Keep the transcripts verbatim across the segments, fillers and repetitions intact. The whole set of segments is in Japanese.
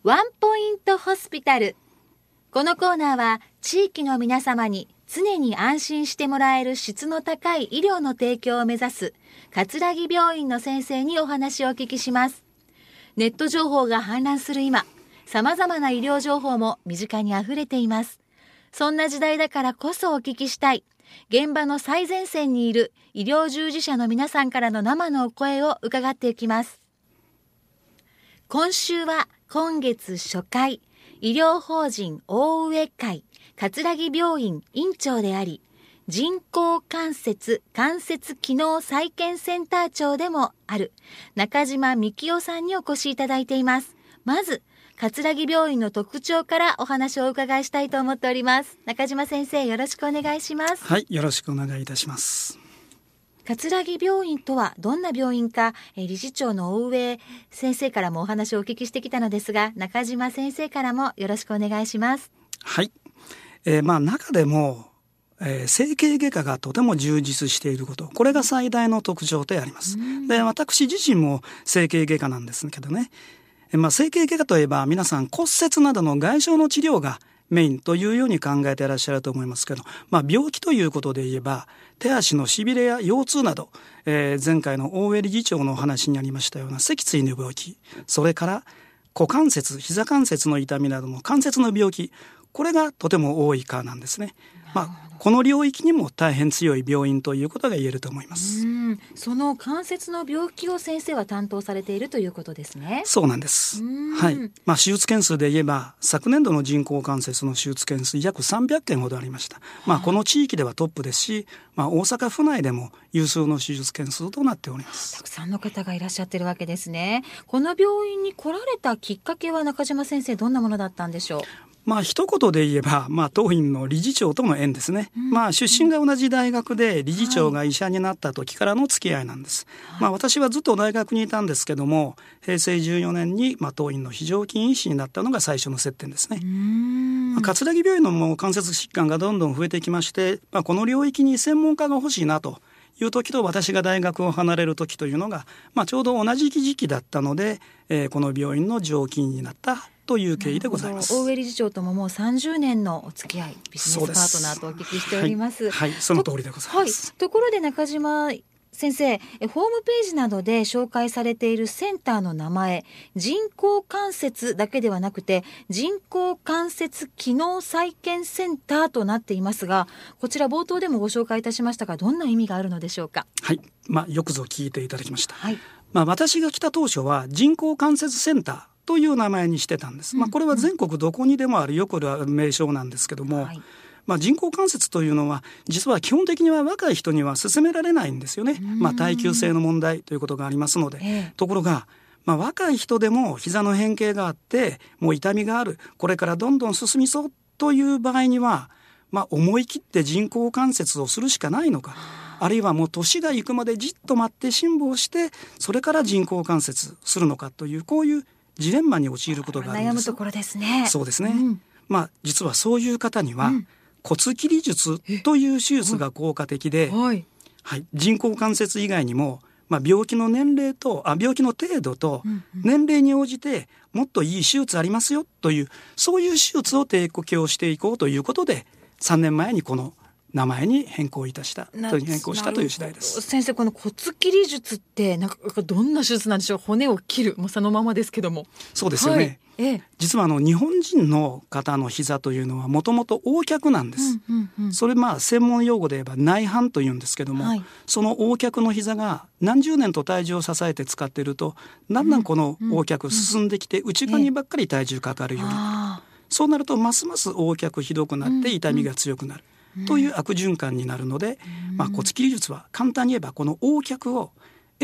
ワンポイントホスピタル。このコーナーは地域の皆様に常に安心してもらえる質の高い医療の提供を目指す葛城病院の先生にお話をお聞きします。ネット情報が氾濫する今、様々な医療情報も身近にあふれています。そんな時代だからこそお聞きしたい、現場の最前線にいる医療従事者の皆さんからの生のお声を伺っていきます。今週は今月初回、医療法人大上会葛城病院院長であり、人工関節関節機能再建センター長でもある中島幹夫さんにお越しいただいています。まず葛城病院の特徴からお話をお伺いしたいと思っております。中島先生、よろしくお願いします。 はい、よろしくお願いいたします。 葛城病院とはどんな病院か、え理事長の大上先生からもお話をお聞きしてきたのですが、中島先生からもよろしくお願いします。 はい、えー、まあ中でも、えー、整形外科がとても充実していること、これが最大の特徴であります。で、私自身も整形外科なんですけどね、えーまあ、整形外科といえば皆さん骨折などの外傷の治療がメインというように考えていらっしゃると思いますけど、まあ、病気ということで言えば手足のしびれや腰痛など、えー、前回の大上理事長のお話にありましたような脊椎の病気、それから股関節、膝関節の痛みなどの関節の病気、これがとても多い科なんですね。まあ、この領域にも大変強い病院ということが言えると思います。 うん、その関節の病気を先生は担当されているということですね。 そうなんです。はい。まあ、手術件数で言えば昨年度の人工関節の手術件数約さんびゃっけんほどありました。まあ、この地域ではトップですし、まあ、大阪府内でも有数の手術件数となっております。 たくさんの方がいらっしゃってるわけですね。この病院に来られたきっかけは中島先生、どんなものだったんでしょう。まあ一言で言えば、まあ、当院の理事長との縁ですね、うん、まあ出身が同じ大学で理事長が医者になった時からの付き合いなんです、はい。まあ、私はずっと大学にいたんですけども、へいせいじゅうよねんに、まあ、当院の非常勤医師になったのが最初の接点ですね。うーん、まあ、葛城病院のもう関節疾患がどんどん増えてきまして、まあ、この領域に専門家が欲しいなという時と、私が大学を離れる時というのが、まあ、ちょうど同じ時期だったので、えー、この病院の常勤になったという経緯でございます。 大上理事長とももうさんじゅうねんのお付き合い、ビジネスパートナーとお聞きしております。 はい、はい、その通りでございます。 はい、ところで中島先生、ホームページなどで紹介されているセンターの名前、人工関節だけではなくて人工関節機能再建センターとなっていますが、こちら冒頭でもご紹介いたしましたが、どんな意味があるのでしょうか。 はい、まあ、よくぞ聞いていただきました。 はい、 まあ、私が来た当初は人工関節センターという名前にしてたんです。まあ、これは全国どこにでもあるよくある名称なんですけども、はい、まあ、人工関節というのは実は基本的には若い人には勧められないんですよね。まあ、耐久性の問題ということがありますので、ええ、ところが、まあ、若い人でも膝の変形があってもう痛みがある、これからどんどん進みそうという場合には、まあ、思い切って人工関節をするしかないのか、あるいはもう年がいくまでじっと待って辛抱してそれから人工関節するのかという、こういうジレンマに陥ることがあるんです。 悩むところですね。 そうですね、うん、まあ、実はそういう方には、うん、骨切り術という手術が効果的で、はいはい、人工関節以外にも、まあ、病気の年齢とあ病気の程度と年齢に応じてもっといい手術ありますよという、そういう手術を提供していこうということでさんねんまえにこの名前に変更いたしたと変更したという次第です。 先生、この骨切り術ってなんかどんな手術なんでしょう。骨を切る、もうそのままですけども。 そうですよね、はいええ、実はあの日本人の方の膝というのはもともと横脚なんです、うんうんうん、それまあ専門用語で言えば内反というんですけども、はい、その横脚の膝が何十年と体重を支えて使っているとだんだんこの横脚進んできて内側にばっかり体重かかるようになる、ええ、そうなるとますます横脚ひどくなって痛みが強くなる、うんうん、という悪循環になるので、まあ、骨切り術は簡単に言えばこの横脚を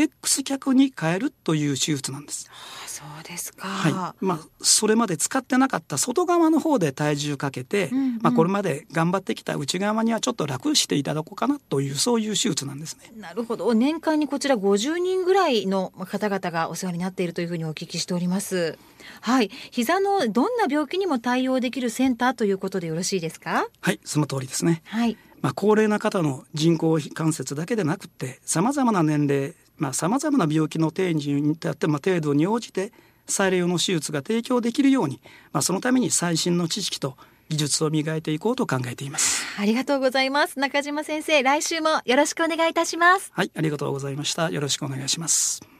X 脚に変えるという手術なんです。 ああ、そうですか、 はいまあ、それまで使ってなかった外側の方で体重かけて、うんうんまあ、これまで頑張ってきた内側にはちょっと楽していただこうかなという、そういう手術なんですね。 なるほど。年間にこちらごじゅうにんぐらいの方々がお世話になっているというふうにお聞きしております。はい、膝のどんな病気にも対応できるセンターということでよろしいですか。 はい、その通りですね。 はいまあ、高齢な方の人工関節だけでなくてさまざまな年齢、さまざ、まな病気の定義に至って、まあ、程度に応じて再利用の手術が提供できるように、まあ、そのために最新の知識と技術を磨いていこうと考えています。 ありがとうございます。中島先生、来週もよろしくお願いいたします。 はい、ありがとうございました。よろしくお願いします。